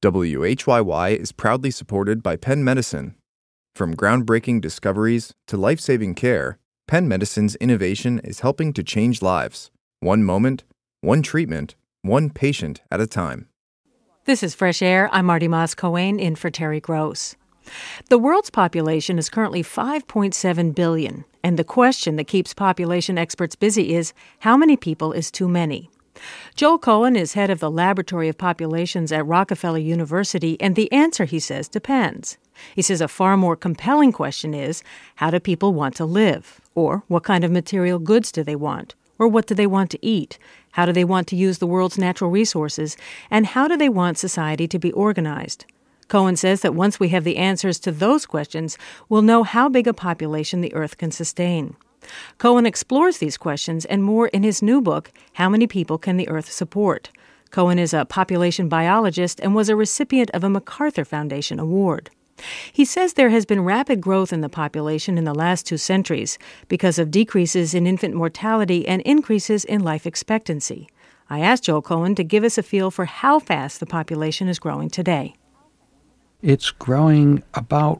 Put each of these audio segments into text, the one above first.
WHYY is proudly supported by Penn Medicine. From groundbreaking discoveries to life-saving care, Penn Medicine's innovation is helping to change lives. One moment, one treatment, one patient at a time. This is Fresh Air. I'm Marty Moss-Coane in for Terry Gross. The world's population is currently 5.7 billion, and the question that keeps population experts busy is, how many people is too many? Joel Cohen is head of the Laboratory of Populations at Rockefeller University, and the answer, he says, depends. He says a far more compelling question is, how do people want to live? Or what kind of material goods do they want? Or what do they want to eat? How do they want to use the world's natural resources? And how do they want society to be organized? Cohen says that once we have the answers to those questions, we'll know how big a population the Earth can sustain. Cohen explores these questions and more in his new book, How Many People Can the Earth Support? Cohen is a population biologist and was a recipient of a MacArthur Foundation Award. He says there has been rapid growth in the population in the last 2 centuries because of decreases in infant mortality and increases in life expectancy. I asked Joel Cohen to give us a feel for how fast the population is growing today. It's growing about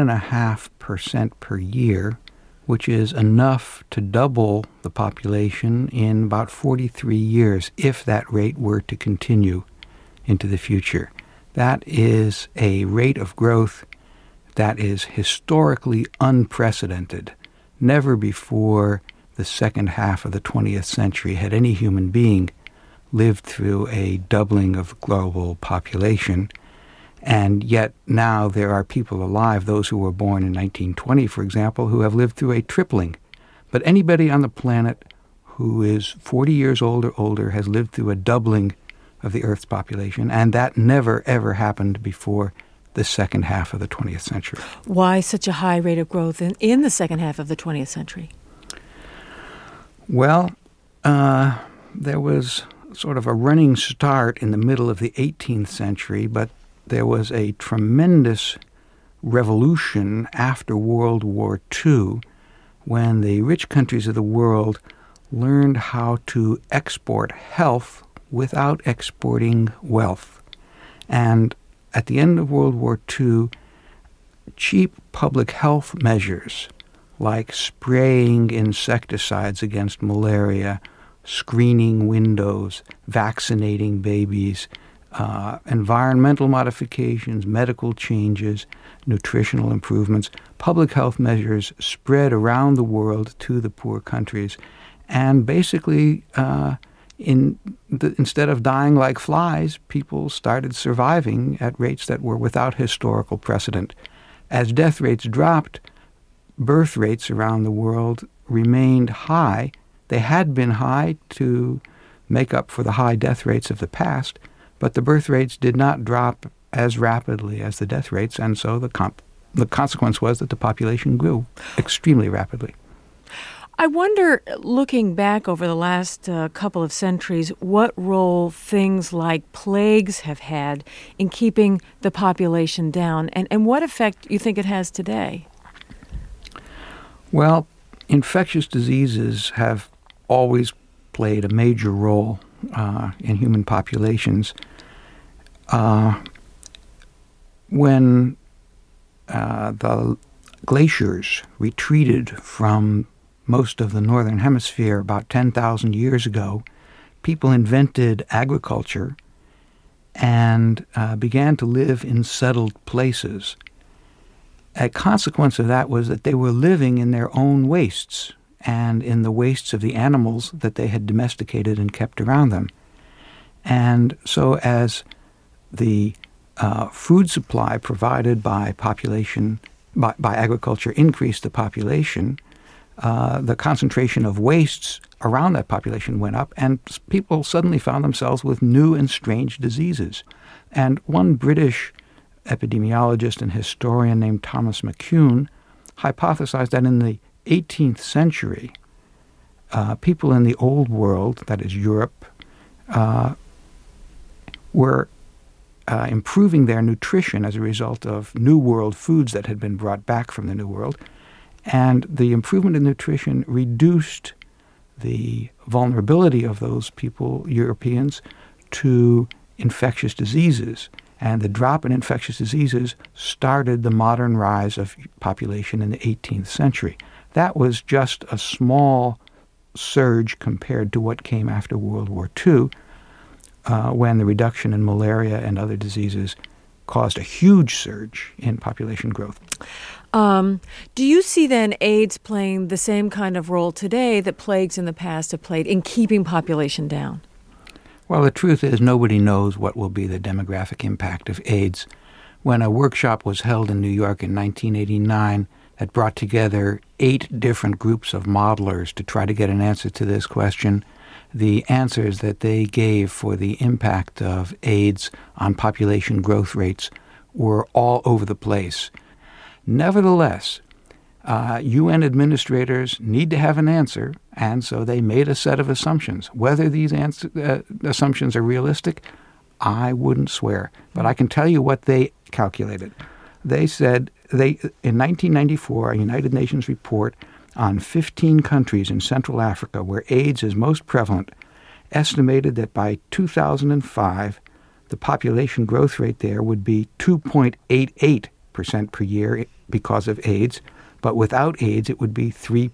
1.5% per year, which is enough to double the population in about 43 years if that rate were to continue into the future. That is a rate of growth that is historically unprecedented. Never before the second half of the 20th century had any human being lived through a doubling of global population. And yet now there are people alive, those who were born in 1920, for example, who have lived through a tripling. But anybody on the planet who is 40 years old or older has lived through a doubling of the Earth's population, and that never, ever happened before the second half of the 20th century. Why such a high rate of growth in the second half of the 20th century? Well, there was sort of a running start in the middle of the 18th century, but there was a tremendous revolution after World War II when the rich countries of the world learned how to export health without exporting wealth. And at the end of World War II, cheap public health measures like spraying insecticides against malaria, screening windows, vaccinating babies, environmental modifications, medical changes, nutritional improvements, public health measures spread around the world to the poor countries. And basically, instead of dying like flies, people started surviving at rates that were without historical precedent. As death rates dropped, birth rates around the world remained high. They had been high to make up for the high death rates of the past, but the birth rates did not drop as rapidly as the death rates, and so the consequence was that the population grew extremely rapidly. I wonder, looking back over the last couple of centuries, what role things like plagues have had in keeping the population down, and what effect you think it has today? Well, infectious diseases have always played a major role in human populations. When the glaciers retreated from most of the northern hemisphere about 10,000 years ago, people invented agriculture and began to live in settled places. A consequence of that was that they were living in their own wastes and in the wastes of the animals that they had domesticated and kept around them. And so as the food supply provided by agriculture increased the population, the concentration of wastes around that population went up, and people suddenly found themselves with new and strange diseases. And one British epidemiologist and historian named Thomas McCune hypothesized that in the 18th century, people in the Old World, that is Europe, were improving their nutrition as a result of New World foods that had been brought back from the New World. And the improvement in nutrition reduced the vulnerability of those people, Europeans, to infectious diseases. And the drop in infectious diseases started the modern rise of population in the 18th century. That was just a small surge compared to what came after World War II, when the reduction in malaria and other diseases caused a huge surge in population growth. Do you see then AIDS playing the same kind of role today that plagues in the past have played in keeping population down? Well, the truth is nobody knows what will be the demographic impact of AIDS. When a workshop was held in New York in 1989 that brought together 8 different groups of modelers to try to get an answer to this question, the answers that they gave for the impact of AIDS on population growth rates were all over the place. Nevertheless, UN administrators need to have an answer, and so they made a set of assumptions. Whether these assumptions are realistic, I wouldn't swear. But I can tell you what they calculated. They said in 1994, a United Nations report on 15 countries in Central Africa where AIDS is most prevalent estimated that by 2005, the population growth rate there would be 2.88% per year because of AIDS, but without AIDS it would be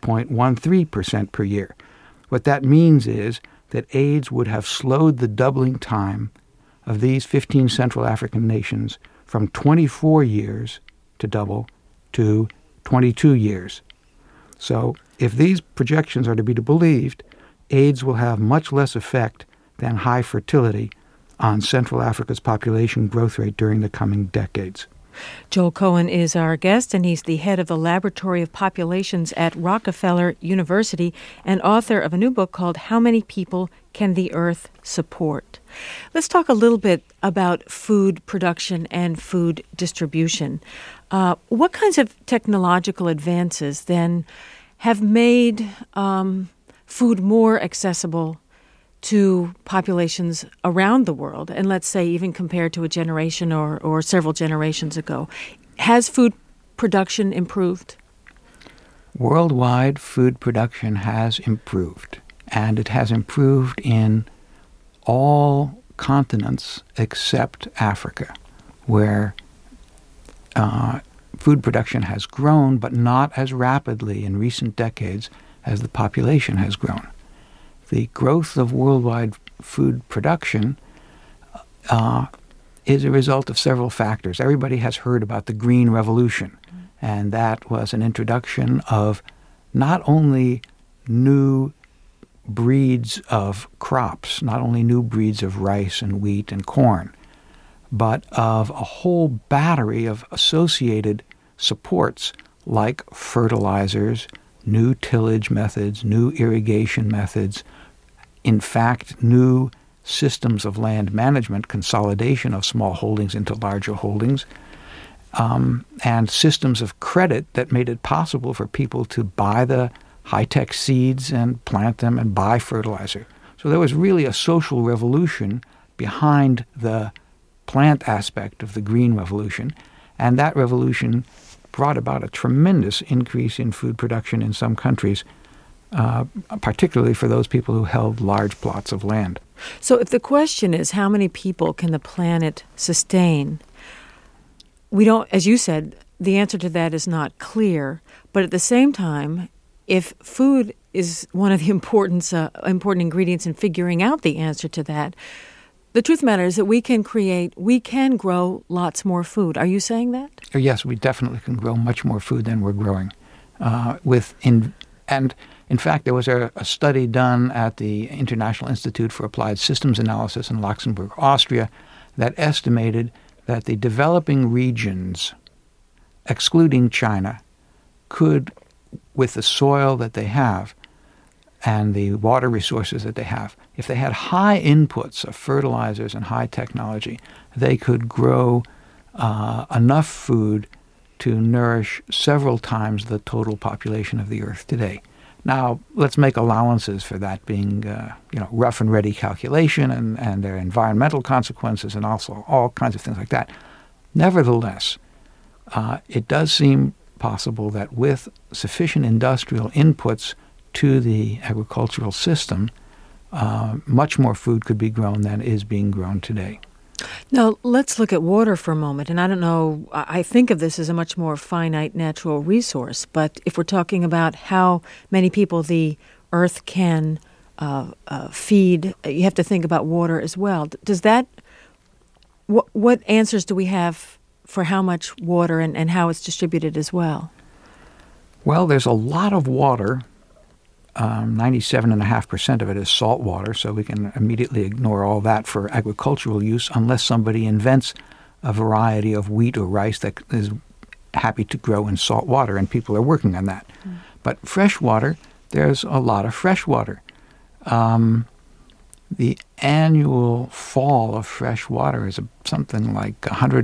3.13% per year. What that means is that AIDS would have slowed the doubling time of these 15 Central African nations from 24 years to double to 22 years. So if these projections are to be believed, AIDS will have much less effect than high fertility on Central Africa's population growth rate during the coming decades. Joel Cohen is our guest, and he's the head of the Laboratory of Populations at Rockefeller University and author of a new book called How Many People Can the Earth Support? Let's talk a little bit about food production and food distribution. What kinds of technological advances then have made food more accessible to populations around the world, and let's say even compared to a generation or several generations ago? Has food production improved? Worldwide food production has improved, and it has improved in all continents except Africa, where food production has grown, but not as rapidly in recent decades as the population has grown. The growth of worldwide food production is a result of several factors. Everybody has heard about the Green Revolution, and that was an introduction of not only new breeds of crops, not only new breeds of rice and wheat and corn, but of a whole battery of associated supports like fertilizers, new tillage methods, new irrigation methods, in fact, new systems of land management, consolidation of small holdings into larger holdings, and systems of credit that made it possible for people to buy the high-tech seeds and plant them and buy fertilizer. So there was really a social revolution behind the plant aspect of the Green Revolution, and that revolution brought about a tremendous increase in food production in some countries, particularly for those people who held large plots of land. So if the question is how many people can the planet sustain, we don't, as you said, the answer to that is not clear. But at the same time, if food is one of the important ingredients in figuring out the answer to that, the truth of the matter is that we can grow lots more food. Are you saying that? Yes, we definitely can grow much more food than we're growing. In fact, there was a study done at the International Institute for Applied Systems Analysis in Luxembourg, Austria, that estimated that the developing regions, excluding China, could, with the soil that they have and the water resources that they have, if they had high inputs of fertilizers and high technology, they could grow enough food to nourish several times the total population of the Earth today. Now, let's make allowances for that being, rough and ready calculation and their environmental consequences and also all kinds of things like that. Nevertheless, it does seem possible that with sufficient industrial inputs to the agricultural system, much more food could be grown than is being grown today. Now, let's look at water for a moment. And I don't know, I think of this as a much more finite natural resource. But if we're talking about how many people the earth can feed, you have to think about water as well. Does that, what answers do we have for how much water and how it's distributed as well? Well, there's a lot of water. 97.5% of it is salt water, so we can immediately ignore all that for agricultural use unless somebody invents a variety of wheat or rice that is happy to grow in salt water, and people are working on that. But fresh water, there's a lot of fresh water. The annual fall of fresh water is something like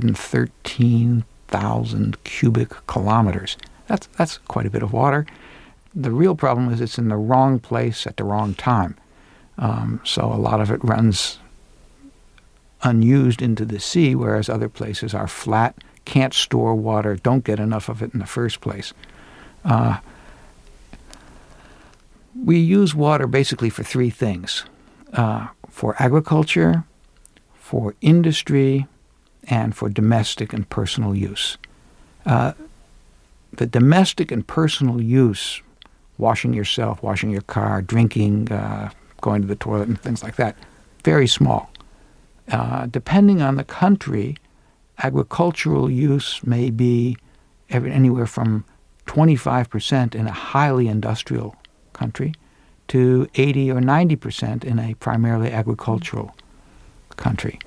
113,000 cubic kilometers. That's quite a bit of water. The real problem is it's in the wrong place at the wrong time. So a lot of it runs unused into the sea, whereas other places are flat, can't store water, don't get enough of it in the first place. We use water basically for three things: for agriculture, for industry, and for domestic and personal use. The domestic and personal use, washing yourself, washing your car, drinking, going to the toilet and things like that, very small. Depending on the country, agricultural use may be anywhere from 25% in a highly industrial country to 80 or 90% in a primarily agricultural country.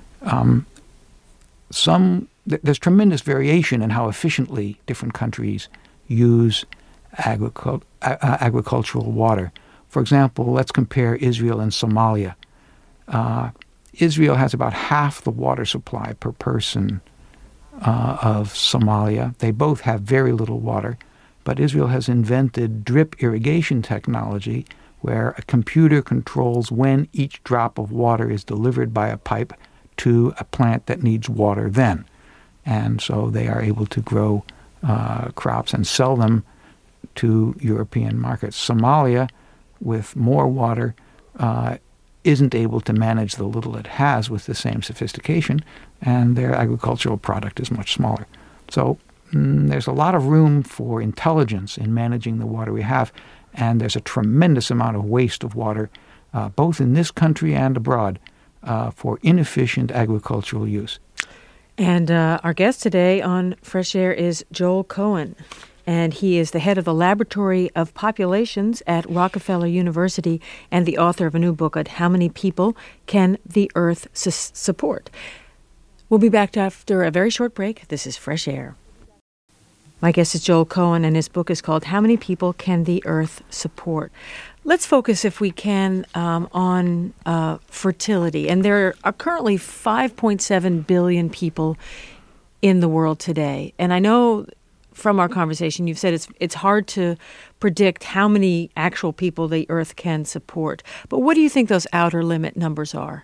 There's tremendous variation in how efficiently different countries use agricultural water. For example, let's compare Israel and Somalia. Israel has about half the water supply per person of Somalia. They both have very little water, but Israel has invented drip irrigation technology where a computer controls when each drop of water is delivered by a pipe to a plant that needs water then. And so they are able to grow crops and sell them to European markets. Somalia, with more water, isn't able to manage the little it has with the same sophistication, and their agricultural product is much smaller. So there's a lot of room for intelligence in managing the water we have, and there's a tremendous amount of waste of water, both in this country and abroad, for inefficient agricultural use. And our guest today on Fresh Air is Joel Cohen, and he is the head of the Laboratory of Populations at Rockefeller University and the author of a new book on How Many People Can the Earth Support? We'll be back after a very short break. This is Fresh Air. My guest is Joel Cohen, and his book is called How Many People Can the Earth Support? Let's focus, if we can, on fertility. And there are currently 5.7 billion people in the world today. And I know from our conversation you've said it's hard to predict how many actual people the Earth can support. But what do you think those outer limit numbers are?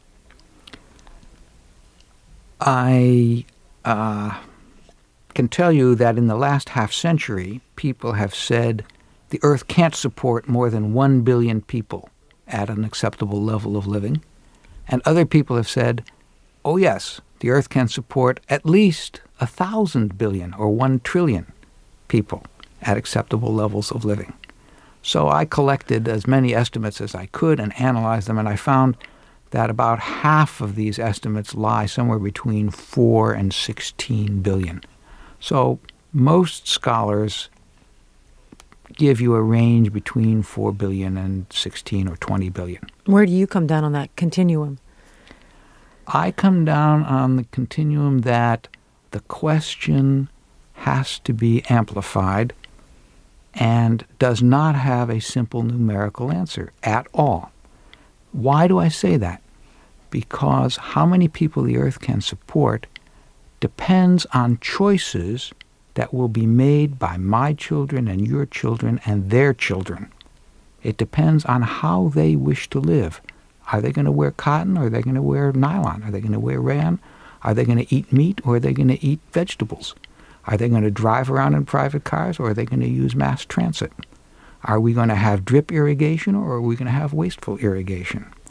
I can tell you that in the last half century, people have said the Earth can't support more than 1 billion people at an acceptable level of living. And other people have said, oh yes, the Earth can support at least 1,000 billion or 1 trillion people at acceptable levels of living. So I collected as many estimates as I could and analyzed them, and I found that about half of these estimates lie somewhere between 4 and 16 billion. So most scholars give you a range between 4 billion and 16 or 20 billion. Where do you come down on that continuum? I come down on the continuum that the question has to be amplified and does not have a simple numerical answer at all. Why do I say that? Because how many people the Earth can support depends on choices that will be made by my children and your children and their children. It depends on how they wish to live. Are they going to wear cotton, or are they going to wear nylon? Are they going to wear rayon? Are they going to eat meat, or are they going to eat vegetables? Are they going to drive around in private cars, or are they going to use mass transit? Are we going to have drip irrigation, or are we going to have wasteful irrigation?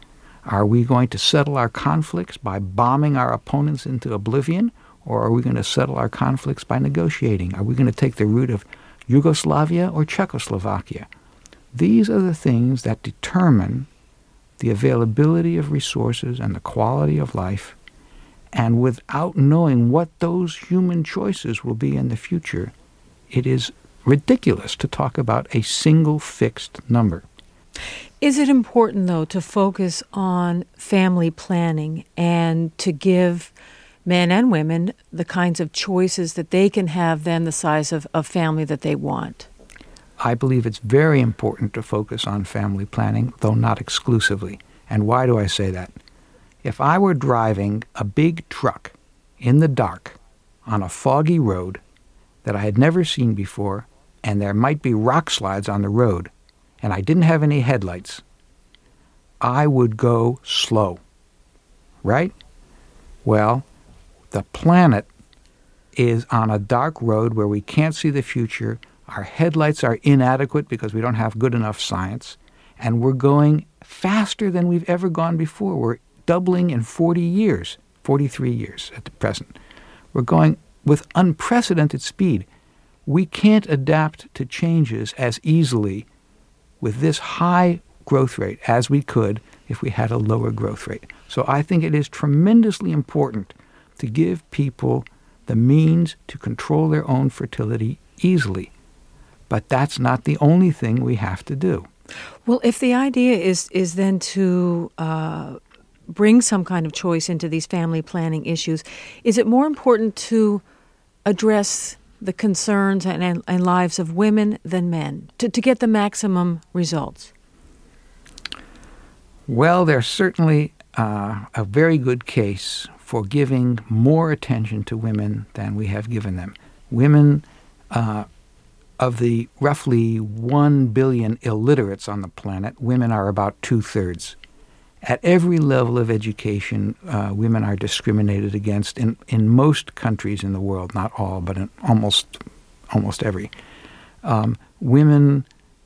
Are we going to settle our conflicts by bombing our opponents into oblivion, or are we going to settle our conflicts by negotiating? Are we going to take the route of Yugoslavia or Czechoslovakia? These are the things that determine the availability of resources and the quality of life. And without knowing what those human choices will be in the future, it is ridiculous to talk about a single fixed number. Is it important, though, to focus on family planning and to give men and women the kinds of choices that they can have then the size of family that they want? I believe it's very important to focus on family planning, though not exclusively. And why do I say that? If I were driving a big truck in the dark on a foggy road that I had never seen before, and there might be rock slides on the road, and I didn't have any headlights, I would go slow, right? Well, the planet is on a dark road where we can't see the future. Our headlights are inadequate because we don't have good enough science, and we're going faster than we've ever gone before. We're doubling in 40 years, 43 years at the present. We're going with unprecedented speed. We can't adapt to changes as easily with this high growth rate as we could if we had a lower growth rate. So I think it is tremendously important to give people the means to control their own fertility easily. But that's not the only thing we have to do. Well, if the idea is then to bring some kind of choice into these family planning issues, is it more important to address the concerns and lives of women than men to get the maximum results? Well, there's certainly a very good case for giving more attention to women than we have given them. Women, of the roughly 1 billion illiterates on the planet, women are about 2/3. At every level of education, women are discriminated against in most countries in the world, not all, but in almost every. Women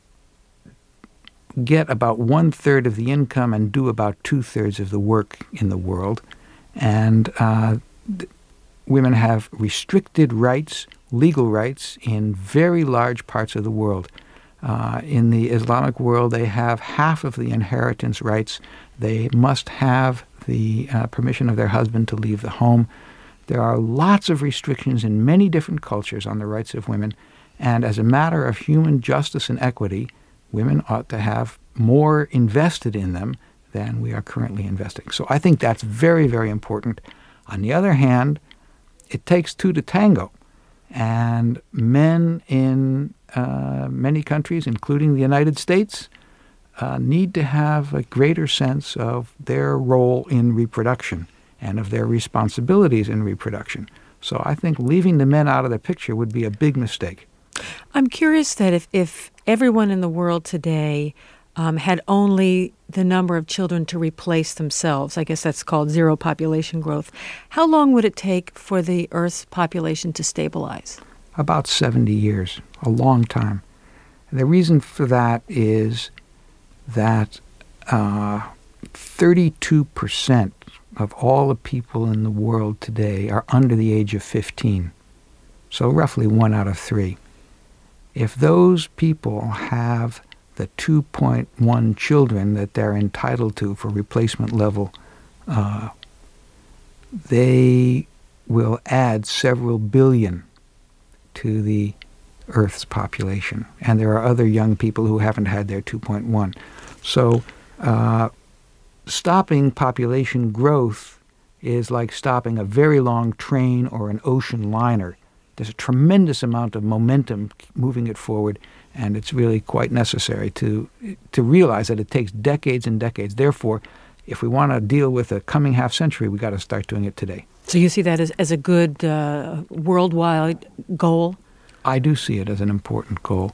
get about 1/3 of the income and do about 2/3 of the work in the world. And women have restricted rights, legal rights, in very large parts of the world. In the Islamic world, they have half of the inheritance rights. They must have the permission of their husband to leave the home. There are lots of restrictions in many different cultures on the rights of women. And as a matter of human justice and equity, women ought to have more invested in them than we are currently investing. So I think that's very, very important. On the other hand, it takes two to tango. And men in many countries, including the United States, need to have a greater sense of their role in reproduction and of their responsibilities in reproduction. So I think leaving the men out of the picture would be a big mistake. I'm curious that if everyone in the world today had only the number of children to replace themselves, I guess that's called zero population growth, how long would it take for the Earth's population to stabilize? About 70 years, a long time. And the reason for that is that 32% of all the people in the world today are under the age of 15, so roughly 1 out of 3. If those people have the 2.1 children that they're entitled to for replacement level, they will add several billion to the Earth's population. And there are other young people who haven't had their 2.1. So stopping population growth is like stopping a very long train or an ocean liner. There's a tremendous amount of momentum moving it forward, and it's really quite necessary to realize that it takes decades and decades. Therefore, if we want to deal with the coming half century, we've got to start doing it today. So you see that as a good worldwide goal? I do see it as an important goal,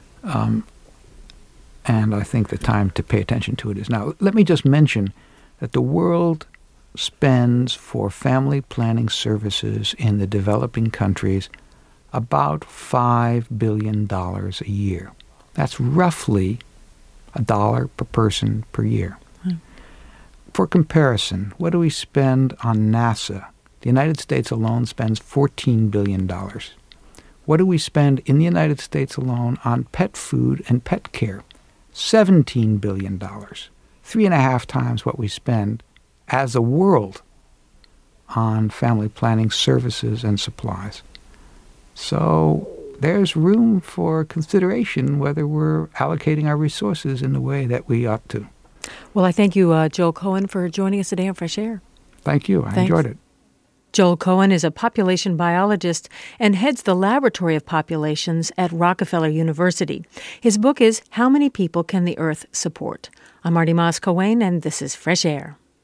and I think the time to pay attention to it is now. Let me just mention that the world spends for family planning services in the developing countries about $5 billion a year. That's roughly $1 per person per year. For comparison, what do we spend on NASA? The United States alone spends $14 billion. What do we spend in the United States alone on pet food and pet care? $17 billion. 3.5 times what we spend as a world on family planning services and supplies. So there's room for consideration whether we're allocating our resources in the way that we ought to. Well, I thank you, Joel Cohen, for joining us today on Fresh Air. Thank you. I enjoyed it. Joel Cohen is a population biologist and heads the Laboratory of Populations at Rockefeller University. His book is How Many People Can the Earth Support? I'm Marty Moss Cohen, and this is Fresh Air.